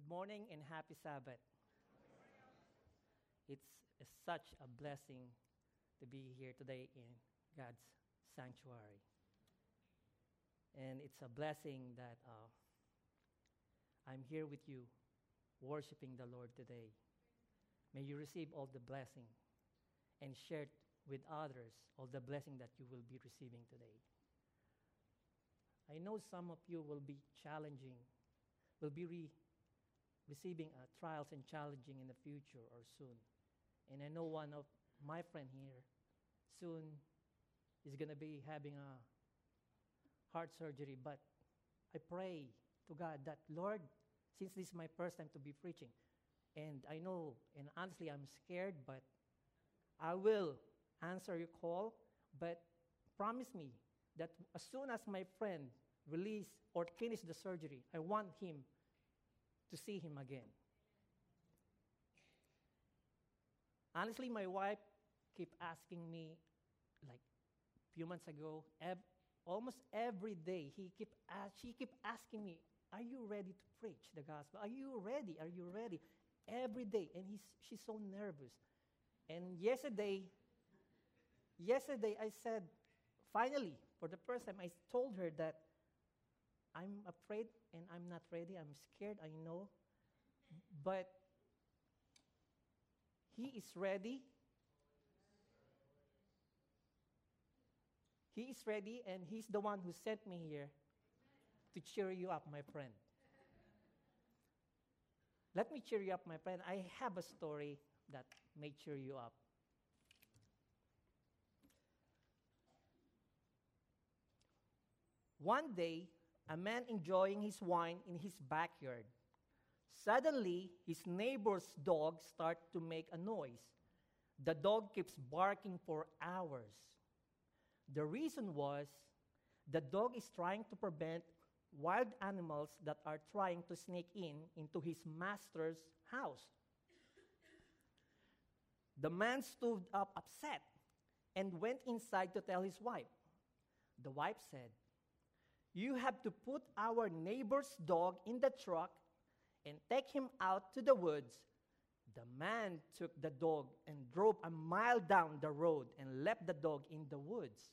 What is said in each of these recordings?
Good morning and happy Sabbath. It's such a blessing to be here today in God's sanctuary. And it's a blessing that I'm here with you, worshiping the Lord today. May you receive all the blessing and share it with others, all the blessing that you will be receiving today. I know some of you will be receiving trials and challenging in the future or soon. And I know one of my friend here soon is going to be having a heart surgery, but I pray to God that, Lord, since this is my first time to be preaching, and I know, and honestly, I'm scared, but I will answer your call, but promise me that as soon as my friend release or finish the surgery, I want him to see him again. Honestly, my wife kept asking me, like a few months ago, almost every day, she kept asking me, are you ready to preach the gospel? Are you ready? Are you ready? Every day. And she's so nervous. And yesterday I said, finally, for the first time, I told her that I'm afraid and I'm not ready. I'm scared, I know. But He is ready. He is ready, and He's the one who sent me here to cheer you up, my friend. Let me cheer you up, my friend. I have a story that may cheer you up. One day, a man enjoying his wine in his backyard. Suddenly, his neighbor's dog starts to make a noise. The dog keeps barking for hours. The reason was the dog is trying to prevent wild animals that are trying to sneak into his master's house. The man stood up upset and went inside to tell his wife. The wife said, "You have to put our neighbor's dog in the truck and take him out to the woods." The man took the dog and drove a mile down the road and left the dog in the woods.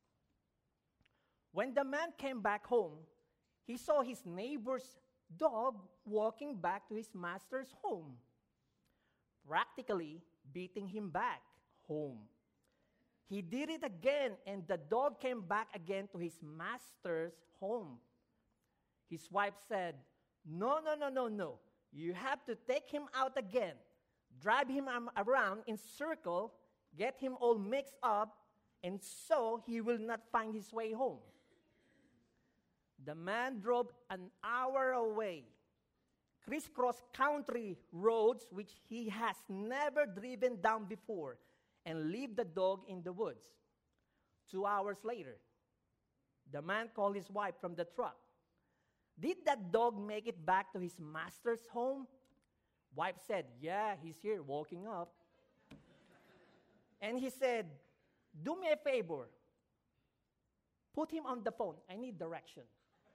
When the man came back home, he saw his neighbor's dog walking back to his master's home, practically beating him back home. He did it again, and the dog came back again to his master's home. His wife said, No. You have to take him out again, drive him around in circle, get him all mixed up, and so he will not find his way home. The man drove an hour away, crisscross country roads which he has never driven down before, and leave the dog in the woods. 2 hours later, the man called his wife from the truck. Did that dog make it back to his master's home? Wife said, yeah, he's here walking up. And he said, do me a favor. Put him on the phone. I need direction.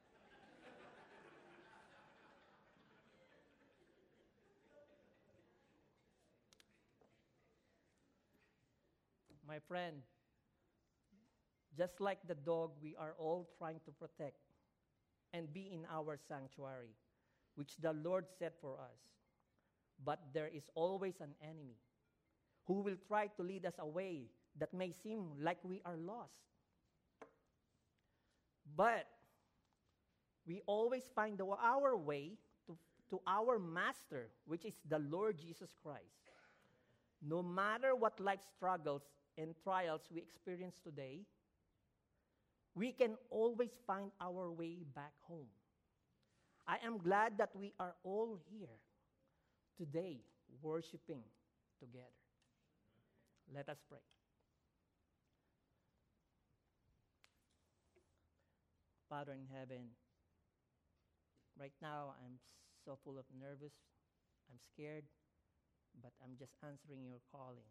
My friend, just like the dog, we are all trying to protect and be in our sanctuary, which the Lord set for us. But there is always an enemy who will try to lead us away that may seem like we are lost. But we always find our way to our Master, which is the Lord Jesus Christ. No matter what life struggles and trials we experience today, we can always find our way back home. I am glad that we are all here today worshiping together. Let us pray. Father in heaven, right now I'm so full of nervous. I'm scared, but I'm just answering your calling.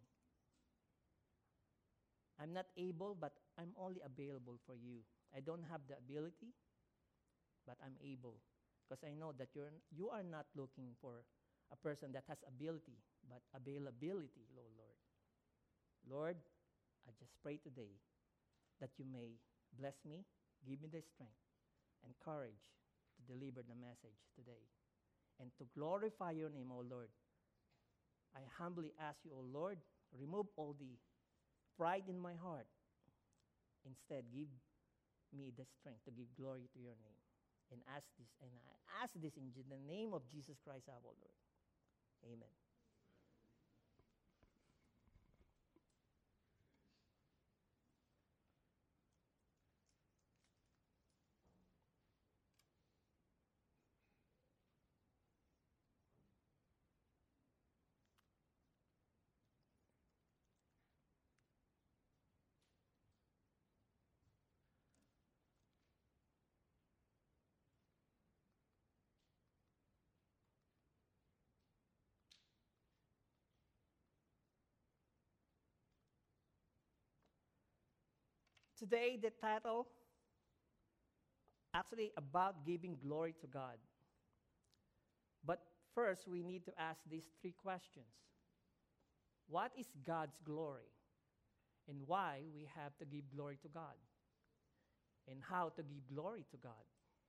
I'm not able, but I'm only available for you. I don't have the ability, but I'm able. because I know that you are not looking for a person that has ability, but availability, oh Lord. Lord, I just pray today that you may bless me, give me the strength and courage to deliver the message today and to glorify your name, O Lord. I humbly ask you, O Lord, remove all the pride in my heart. Instead, give me the strength to give glory to your name. And I ask this in the name of Jesus Christ our Lord. Amen. Today, the title actually about giving glory to God. But first, we need to ask these three questions. What is God's glory? And why we have to give glory to God? And how to give glory to God?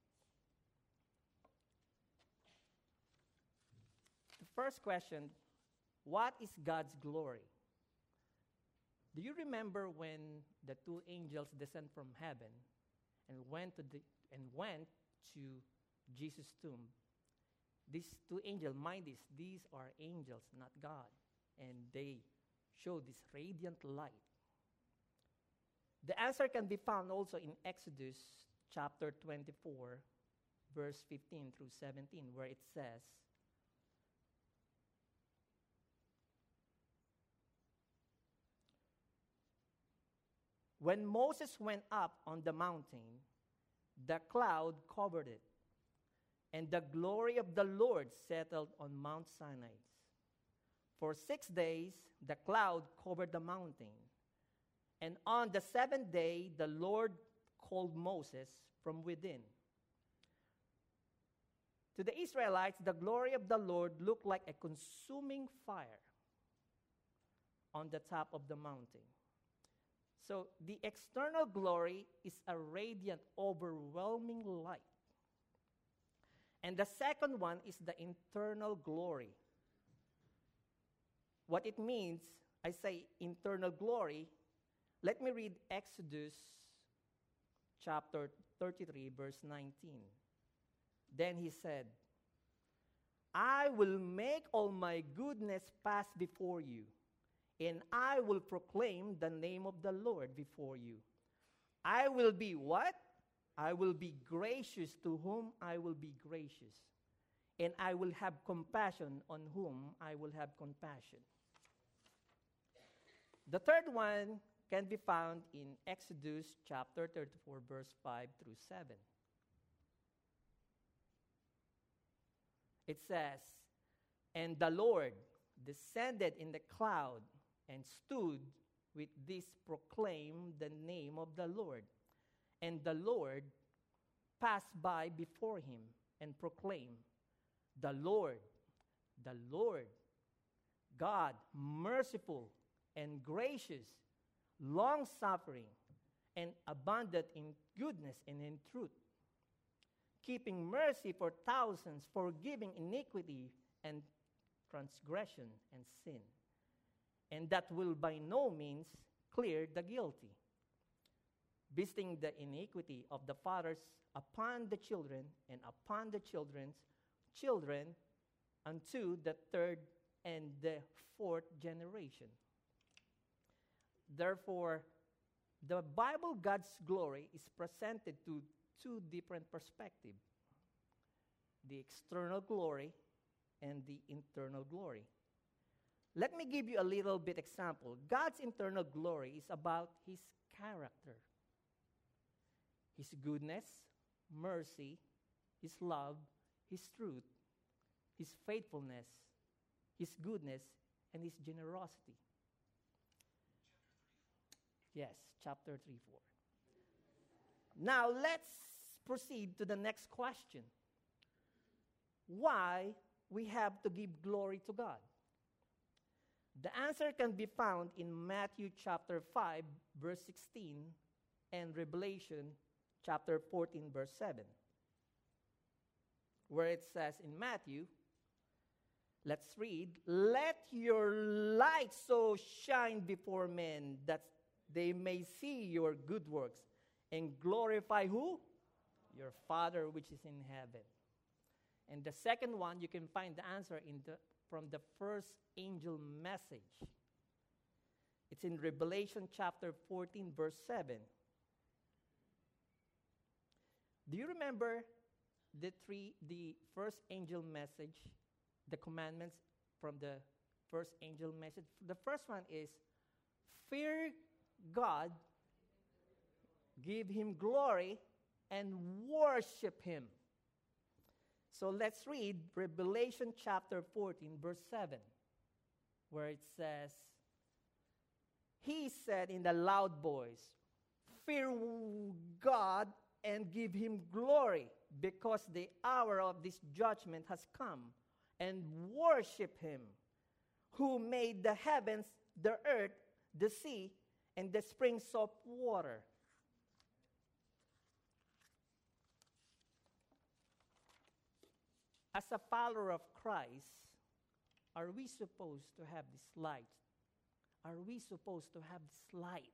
The first question, what is God's glory? Do you remember when the two angels descended from heaven and went to Jesus' tomb? These two angels, mind this, these are angels, not God. And they show this radiant light. The answer can be found also in Exodus chapter 24, verse 15 through 17, where it says, when Moses went up on the mountain, the cloud covered it, and the glory of the Lord settled on Mount Sinai. For 6 days, the cloud covered the mountain. And on the seventh day, the Lord called Moses from within. To the Israelites, the glory of the Lord looked like a consuming fire on the top of the mountain. So the external glory is a radiant, overwhelming light. And the second one is the internal glory. What it means, I say internal glory. Let me read Exodus chapter 33, verse 19. Then he said, I will make all my goodness pass before you, and I will proclaim the name of the Lord before you. I will be what? I will be gracious to whom I will be gracious, and I will have compassion on whom I will have compassion. The third one can be found in Exodus chapter 34, verse 5 through 7. It says, and the Lord descended in the cloud and stood with this proclaim the name of the Lord. And the Lord passed by before him and proclaimed, the Lord, God, merciful and gracious, long-suffering, and abundant in goodness and in truth, keeping mercy for thousands, forgiving iniquity and transgression and sin, and that will by no means clear the guilty, visiting the iniquity of the fathers upon the children and upon the children's children unto the third and the fourth generation. Therefore, the Bible, God's glory, is presented to two different perspectives: the external glory and the internal glory. Let me give you a little bit example. God's internal glory is about his character, his goodness, mercy, his love, his truth, his faithfulness, his goodness, and his generosity. Yes, chapter 3, 4. Now, let's proceed to the next question. why we have to give glory to God? The answer can be found in Matthew chapter 5, verse 16, and Revelation chapter 14, verse 7, where it says in Matthew, let's read, "Let your light so shine before men that they may see your good works and glorify" who? Your Father which is in heaven. And the second one, you can find the answer from the first angel message. It's in Revelation chapter 14, verse 7. Do you remember the first angel message, the commandments from the first angel message? The first one is, fear God, give him glory, and worship him. So let's read Revelation chapter 14, verse 7, where it says, "He said in a loud voice, fear God and give him glory, because the hour of this judgment has come, and worship him, who made the heavens, the earth, the sea, and the springs of water." As a follower of Christ, are we supposed to have this light? Are we supposed to have this light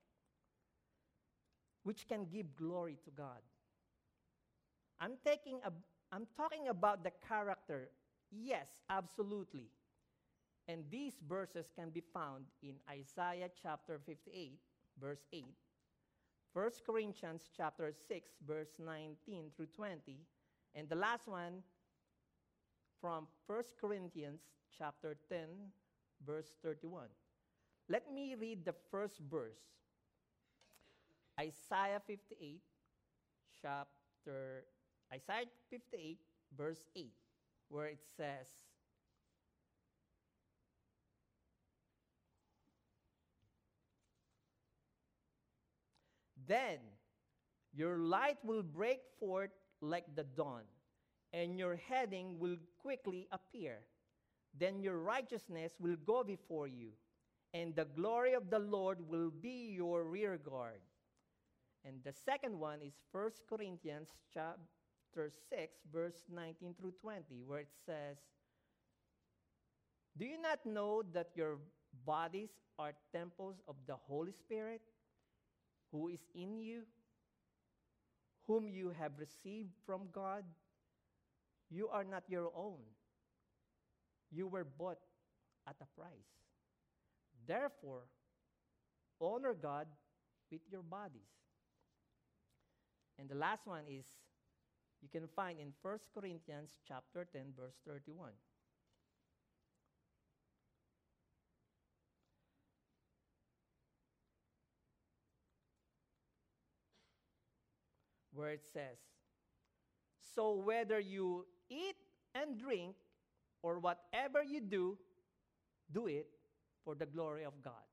which can give glory to God? I'm talking about the character. Yes, absolutely. And these verses can be found in Isaiah chapter 58, verse 8, 1 Corinthians chapter 6, verse 19 through 20, and the last one from 1 Corinthians chapter 10, verse 31. Let me read the first verse. Isaiah 58, verse 8, where it says, "Then your light will break forth like the dawn, and your heading will quickly appear. Then your righteousness will go before you, and the glory of the Lord will be your rear guard." And the second one is 1 Corinthians chapter 6, verse 19 through 20, where it says, "Do you not know that your bodies are temples of the Holy Spirit, who is in you, whom you have received from God? You are not your own. You were bought at a price. Therefore, honor God with your bodies." And the last one is, you can find in 1 Corinthians chapter 10, verse 31. Where it says, "So whether you eat and drink, or whatever you do, do it for the glory of God."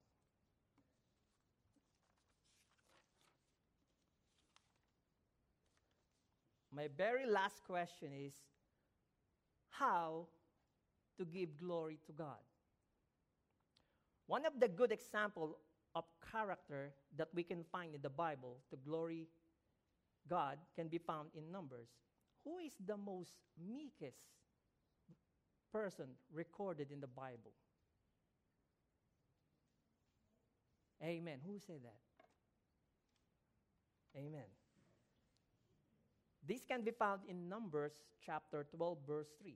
My very last question is, how to give glory to God? One of the good examples of character that we can find in the Bible to glory God can be found in Numbers. Who is the most meekest person recorded in the Bible? Amen. Who said that? Amen. This can be found in Numbers chapter 12, verse 3.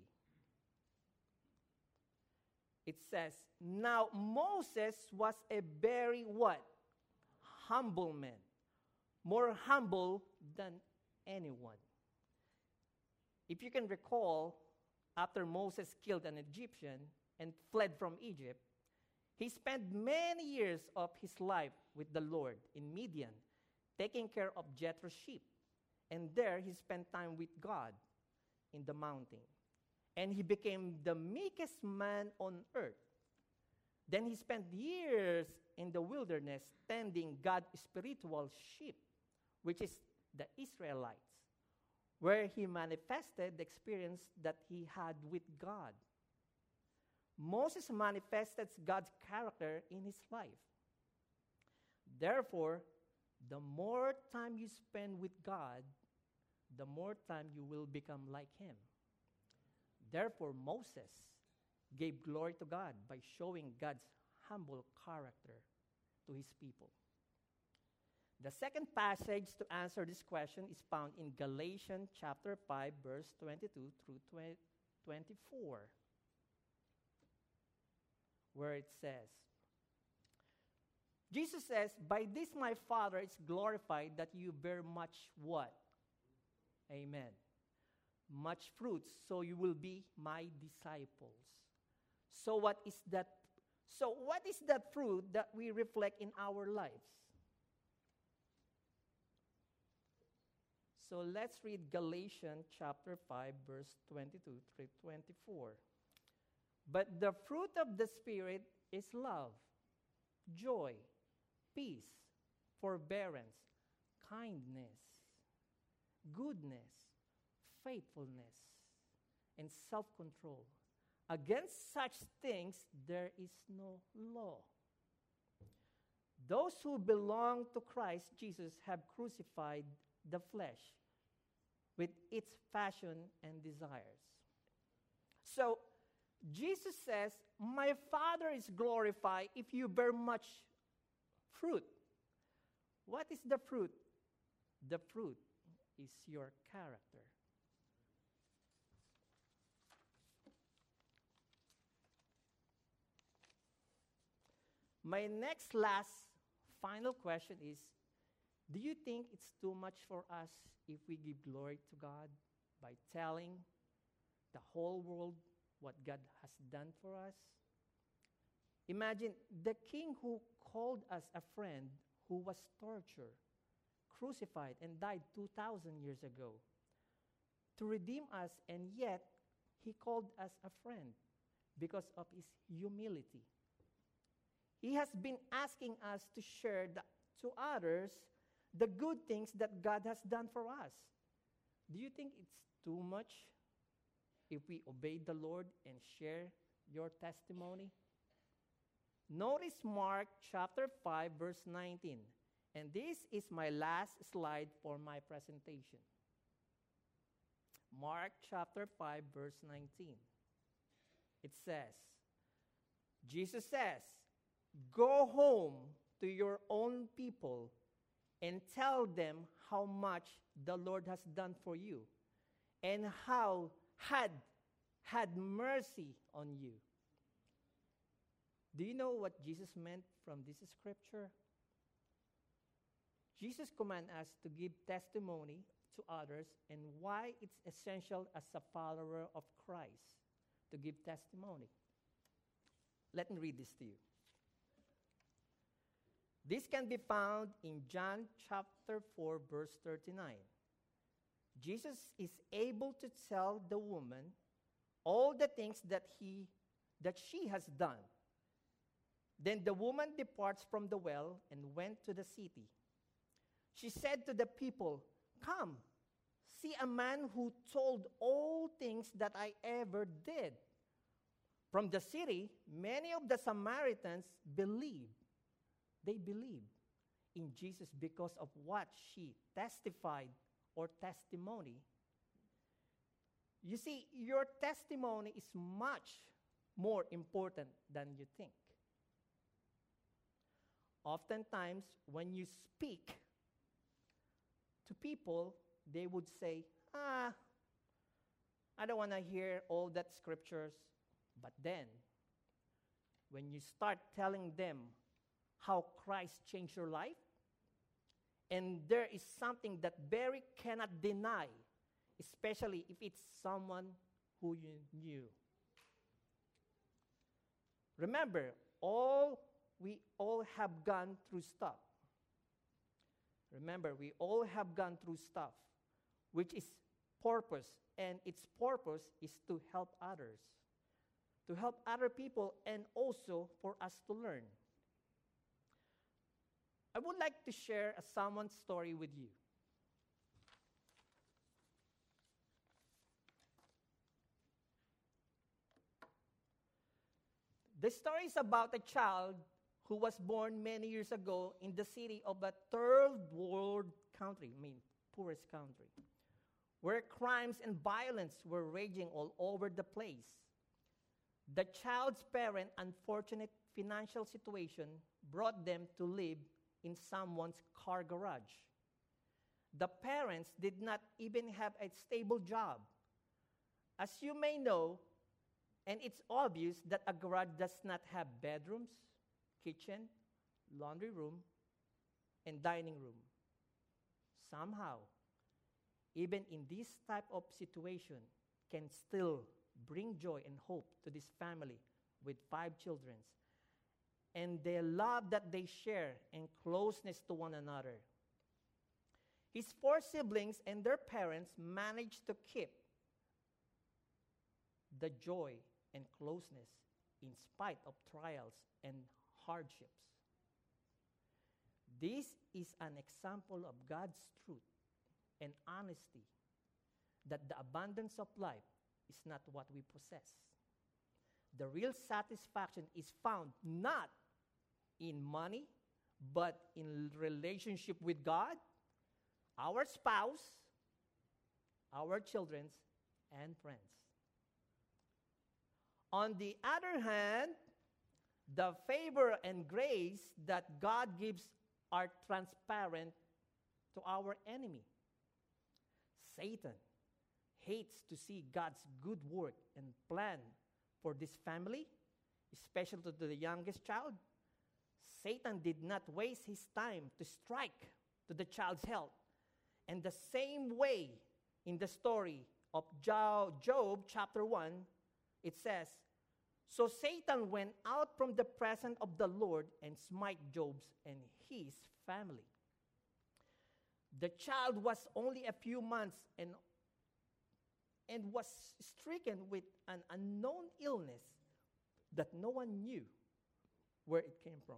It says, "Now Moses was a very" what? "Humble man, more humble than anyone." If you can recall, after Moses killed an Egyptian and fled from Egypt, he spent many years of his life with the Lord in Midian, taking care of Jethro's sheep. And there he spent time with God in the mountain. And he became the meekest man on earth. Then he spent years in the wilderness tending God's spiritual sheep, which is the Israelites, where he manifested the experience that he had with God. Moses manifested God's character in his life. Therefore, the more time you spend with God, the more time you will become like him. Therefore, Moses gave glory to God by showing God's humble character to his people. The second passage to answer this question is found in Galatians chapter 5, verse 22 through 24, where it says, Jesus says, "By this my Father is glorified, that you bear much" what? Amen. Much fruits, so you will be my disciples. So what is that? So what is that fruit that we reflect in our lives? So let's read Galatians chapter 5, verse 22 through 24. But the fruit of the Spirit is love, joy, peace, forbearance, kindness, goodness, faithfulness, and self-control. Against such things there is no law. Those who belong to Christ Jesus have crucified the flesh with its passion and desires. So, Jesus says, my Father is glorified if you bear much fruit. What is the fruit? The fruit is your character. My next last final question is, do you think it's too much for us if we give glory to God by telling the whole world what God has done for us? Imagine the king who called us a friend, who was tortured, crucified, and died 2,000 years ago to redeem us, and yet he called us a friend because of his humility. He has been asking us to share to others the good things that God has done for us. Do you think it's too much if we obey the Lord and share your testimony? Notice Mark chapter 5, verse 19. And this is my last slide for my presentation. Mark chapter 5, verse 19. It says, Jesus says, "Go home to your own people and tell them how much the Lord has done for you and how had mercy on you." Do you know what Jesus meant from this scripture? Jesus commands us to give testimony to others and why it's essential as a follower of Christ to give testimony. Let me read this to you. This can be found in John chapter 4, verse 39. Jesus is able to tell the woman all the things that she has done. Then the woman departs from the well and went to the city. She said to the people, "Come, see a man who told all things that I ever did." From the city, many of the Samaritans believed. They believed in Jesus because of what she testified or testimony. You see, your testimony is much more important than you think. Oftentimes, when you speak to people, they would say, I don't want to hear all that scriptures. But then, when you start telling them how Christ changed your life, and there is something that Barry cannot deny, especially if it's someone who you knew. Remember, we all have gone through stuff. Remember, we all have gone through stuff, which is purpose, and its purpose is to help others, to help other people, and also for us to learn. I would like to share someone's story with you. The story is about a child who was born many years ago in the city of a third world country, poorest country, where crimes and violence were raging all over the place. The child's parents' unfortunate financial situation brought them to live in someone's car garage. The parents did not even have a stable job. As you may know, and it's obvious that a garage does not have bedrooms, kitchen, laundry room, and dining room. Somehow, even in this type of situation, can still bring joy and hope to this family with 5 children and the love that they share and closeness to one another. His 4 siblings and their parents managed to keep the joy and closeness in spite of trials and hardships. This is an example of God's truth and honesty, that the abundance of life is not what we possess. The real satisfaction is found not in money, but in relationship with God, our spouse, our children, and friends. On the other hand, the favor and grace that God gives are transparent to our enemy. Satan hates to see God's good work and plan for this family, especially to the youngest child. Satan did not waste his time to strike to the child's health. And the same way in the story of Job chapter 1, it says, "So Satan went out from the presence of the Lord and smite Job and his family." The child was only a few months and was stricken with an unknown illness that no one knew where it came from.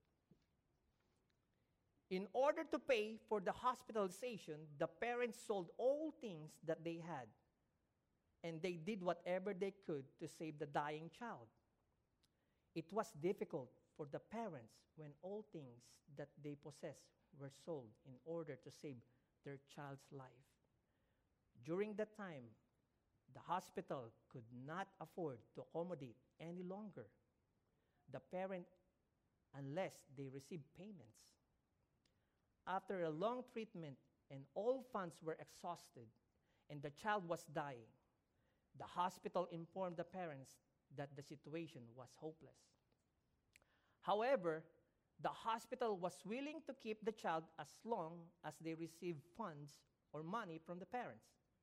In order to pay for the hospitalization, the parents sold all things that they had, and they did whatever they could to save the dying child. It was difficult for the parents when all things that they possessed were sold in order to save their child's life. During that time, the hospital could not afford to accommodate any longer the parent unless they received payments. After a long treatment and all funds were exhausted and the child was dying, the hospital informed the parents that the situation was hopeless. However, the hospital was willing to keep the child as long as they received funds or money from the parents.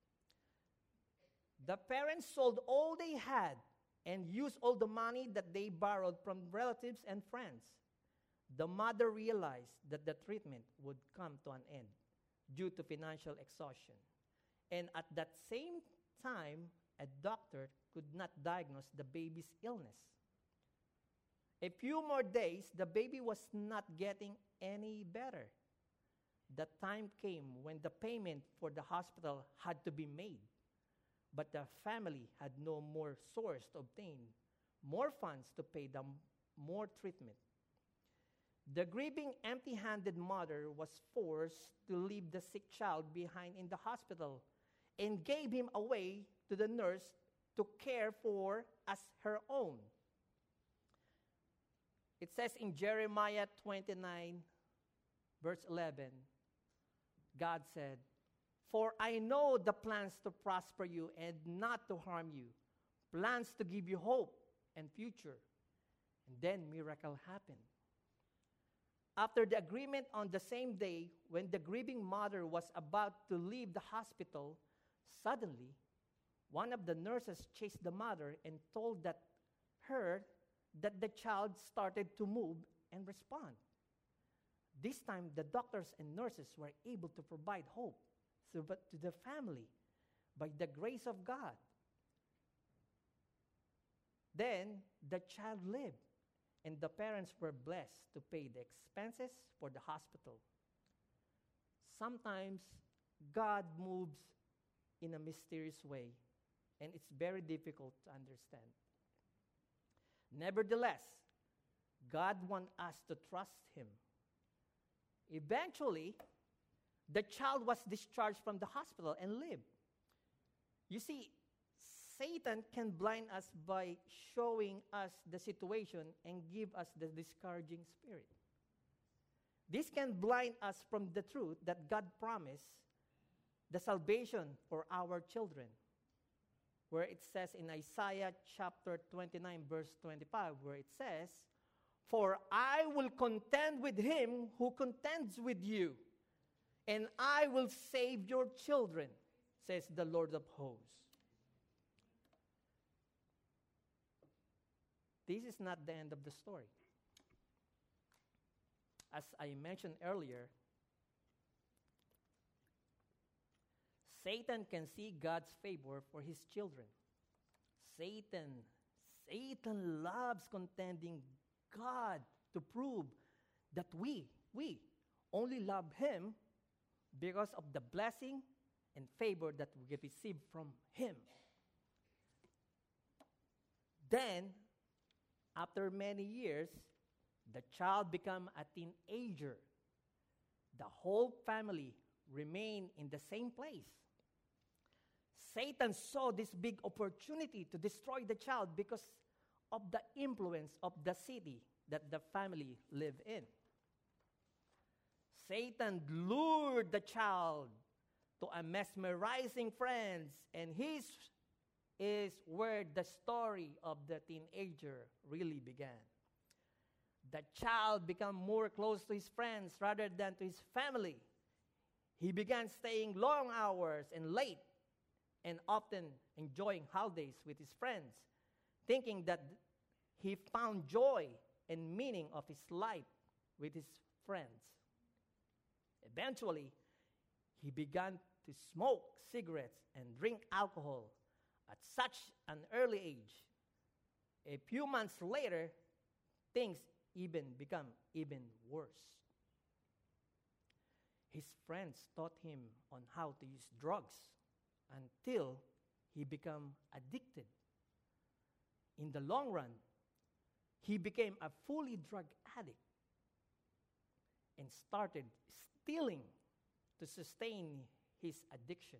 The parents sold all they had and used all the money that they borrowed from relatives and friends. The mother realized that the treatment would come to an end due to financial exhaustion. And at that same time, a doctor could not diagnose the baby's illness. A few more days, the baby was not getting any better. The time came when the payment for the hospital had to be made, but the family had no more source to obtain more funds to pay the more treatment. The grieving, empty-handed mother was forced to leave the sick child behind in the hospital and gave him away to the nurse to care for as her own. It says in Jeremiah 29, verse 11, God said, "For I know the plans to prosper you and not to harm you, plans to give you hope and future." And then miracle happened. After the agreement on the same day, when the grieving mother was about to leave the hospital, suddenly, one of the nurses chased the mother and told her that the child started to move and respond. This time, the doctors and nurses were able to provide hope to the family by the grace of God. Then, the child lived, and the parents were blessed to pay the expenses for the hospital. Sometimes, God moves in a mysterious way, and it's very difficult to understand. Nevertheless, God wants us to trust Him. Eventually, the child was discharged from the hospital and lived. You see, Satan can blind us by showing us the situation and give us the discouraging spirit. This can blind us from the truth that God promised the salvation for our children, where it says in Isaiah chapter 29, verse 25, where it says, "For I will contend with him who contends with you, and I will save your children, says the Lord of hosts." This is not the end of the story. As I mentioned earlier, Satan can see God's favor for his children. Satan loves contending God to prove that we only love him because of the blessing and favor that we receive from him. Then, after many years, the child became a teenager. The whole family remained in the same place. Satan saw this big opportunity to destroy the child because of the influence of the city that the family lived in. Satan lured the child to a mesmerizing friends, and his is where the story of the teenager really began. The child became more close to his friends rather than to his family. He began staying long hours and late, and often enjoying holidays with his friends, thinking that he found joy and meaning of his life with his friends. Eventually, he began to smoke cigarettes and drink alcohol at such an early age. A few months later, things become even worse. His friends taught him on how to use drugs until he became addicted. In the long run, he became a fully drug addict and started stealing to sustain his addiction.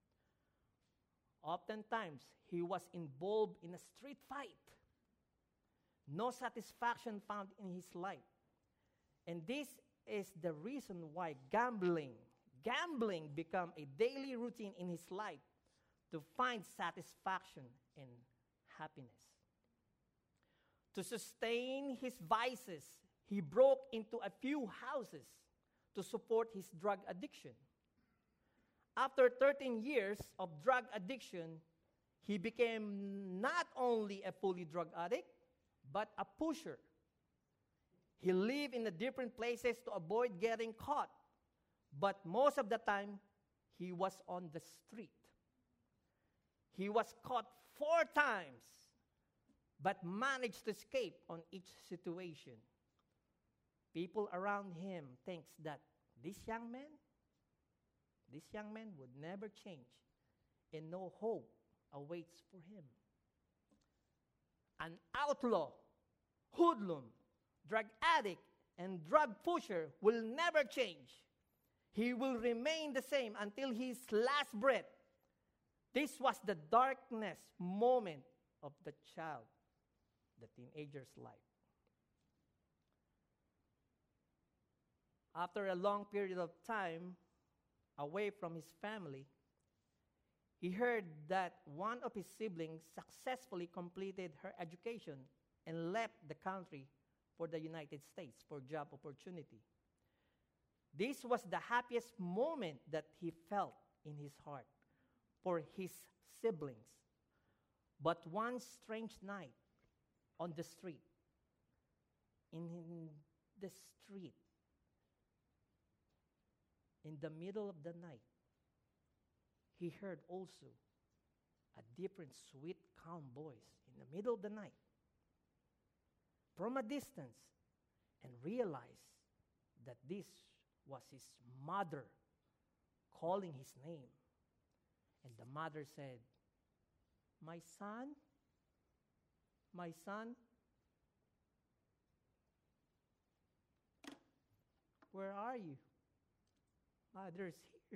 Oftentimes, he was involved in a street fight. No satisfaction found in his life. And this is the reason why gambling became a daily routine in his life to find satisfaction and happiness. To sustain his vices, he broke into a few houses to support his drug addiction. After 13 years of drug addiction, he became not only a fully drug addict, but a pusher. He lived in the different places to avoid getting caught, but most of the time, he was on the street. He was caught 4 times, but managed to escape on each situation. People around him think that this young man would never change, and no hope awaits for him. An outlaw, hoodlum, drug addict, and drug pusher will never change. He will remain the same until his last breath. This was the darkness moment of the child, the teenager's life. After a long period of time away from his family, he heard that one of his siblings successfully completed her education and left the country for the United States for job opportunity. This was the happiest moment that he felt in his heart for his siblings. But one strange night on the street, in the middle of the night, he heard also a different sweet, calm voice in the middle of the night from a distance, and realized that this was his mother calling his name. And the mother said, my son, where are you? Mother's here.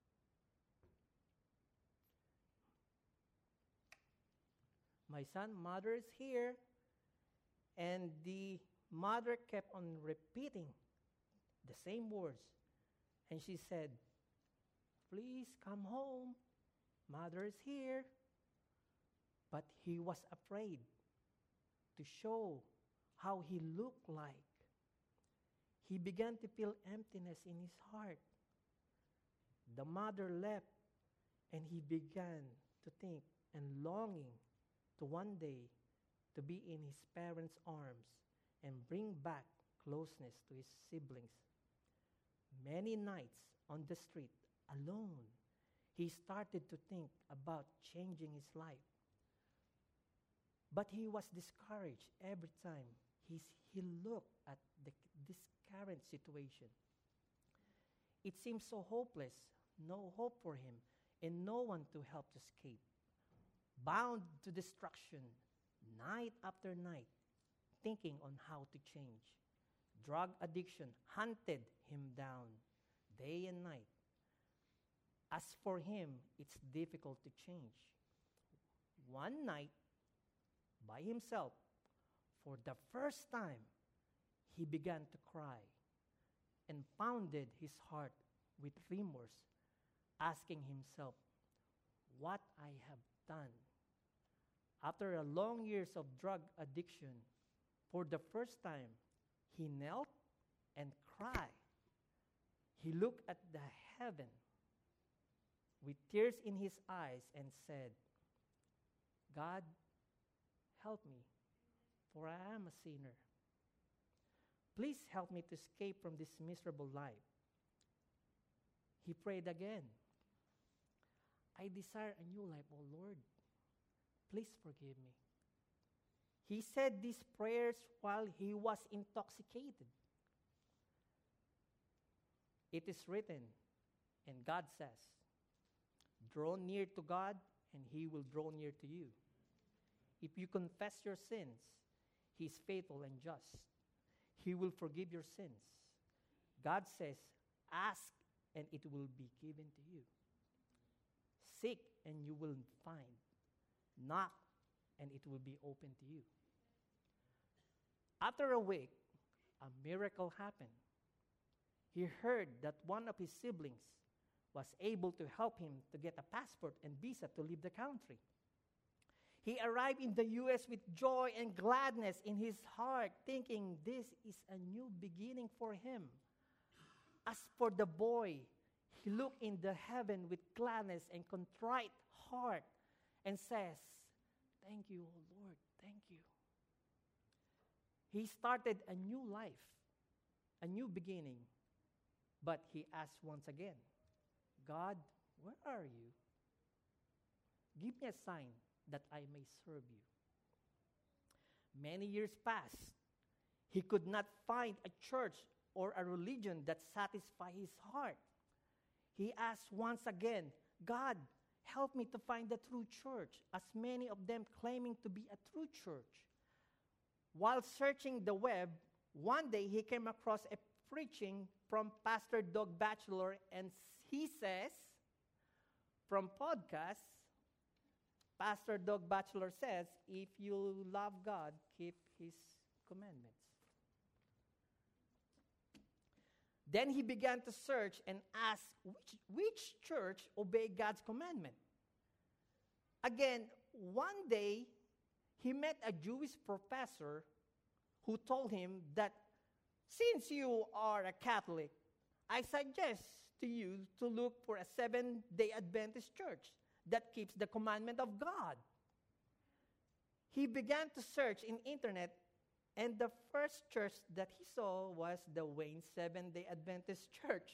My son, mother is here. And the mother kept on repeating the same words. And she said, please come home. Mother is here. But he was afraid to show how he looked like. He began to feel emptiness in his heart. The mother left, and he began to think and longing to one day to be in his parents' arms and bring back closeness to his siblings. Many nights on the street, alone, he started to think about changing his life. But he was discouraged every time he looked at this current situation. It seemed so hopeless, no hope for him, and no one to help to escape. Bound to destruction, night after night, thinking on how to change. Drug addiction hunted him down day and night. As for him, it's difficult to change. One night, by himself, for the first time, he began to cry and pounded his heart with remorse, asking himself, what I have done. After a long years of drug addiction, for the first time, he knelt and cried. He looked at the heaven with tears in his eyes and said, God, help me, for I am a sinner. Please help me to escape from this miserable life. He prayed again. I desire a new life, O Lord. Please forgive me. He said these prayers while he was intoxicated. It is written, and God says, draw near to God, and he will draw near to you. If you confess your sins, he is faithful and just. He will forgive your sins. God says, ask, and it will be given to you. Seek, and you will find. Knock, and it will be open to you. After a week, a miracle happened. He heard that one of his siblings was able to help him to get a passport and visa to leave the country. He arrived in the U.S. with joy and gladness in his heart, thinking this is a new beginning for him. As for the boy, he looked in the heaven with gladness and contrite heart and says, thank you, O Lord, thank you. He started a new life, a new beginning. But he asked once again, God, where are you? Give me a sign that I may serve you. Many years passed. He could not find a church or a religion that satisfied his heart. He asked once again, God, help me to find the true church, as many of them claiming to be a true church. While searching the web, one day he came across a preaching from Pastor Doug Batchelor, and he says, from podcast, Pastor Doug Batchelor says, if you love God, keep his commandments. Then he began to search and ask which church obeyed God's commandment. Again, one day, he met a Jewish professor who told him that since you are a Catholic, I suggest to you to look for a Seventh-day Adventist church that keeps the commandment of God. He began to search in internet, and the first church that he saw was the Wayne Seventh-day Adventist Church.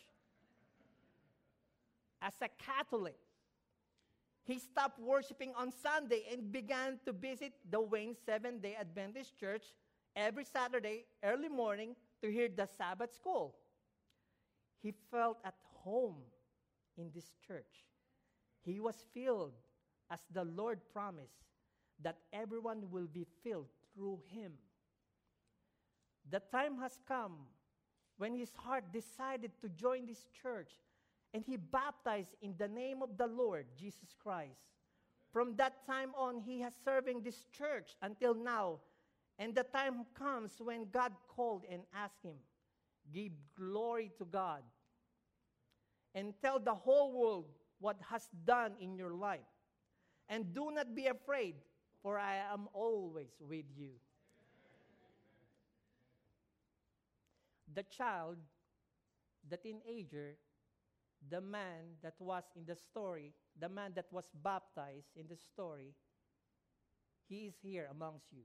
As a Catholic, he stopped worshiping on Sunday and began to visit the Wayne Seventh-day Adventist Church every Saturday early morning to hear the Sabbath school. He felt at home in this church. He was filled as the Lord promised that everyone will be filled through him. The time has come when his heart decided to join this church, and he baptized in the name of the Lord Jesus Christ. From that time on, he has serving this church until now. And the time comes when God called and asked him, give glory to God and tell the whole world what has done in your life. And do not be afraid, for I am always with you. The child, the teenager, the man that was in the story, the man that was baptized in the story, he is here amongst you.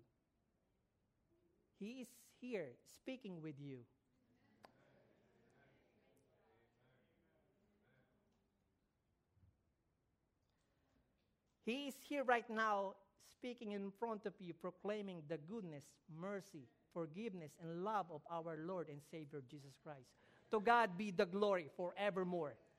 He is here speaking with you. He is here right now speaking in front of you, proclaiming the goodness, mercy, forgiveness, and love of our Lord and Savior Jesus Christ. To God be the glory forevermore.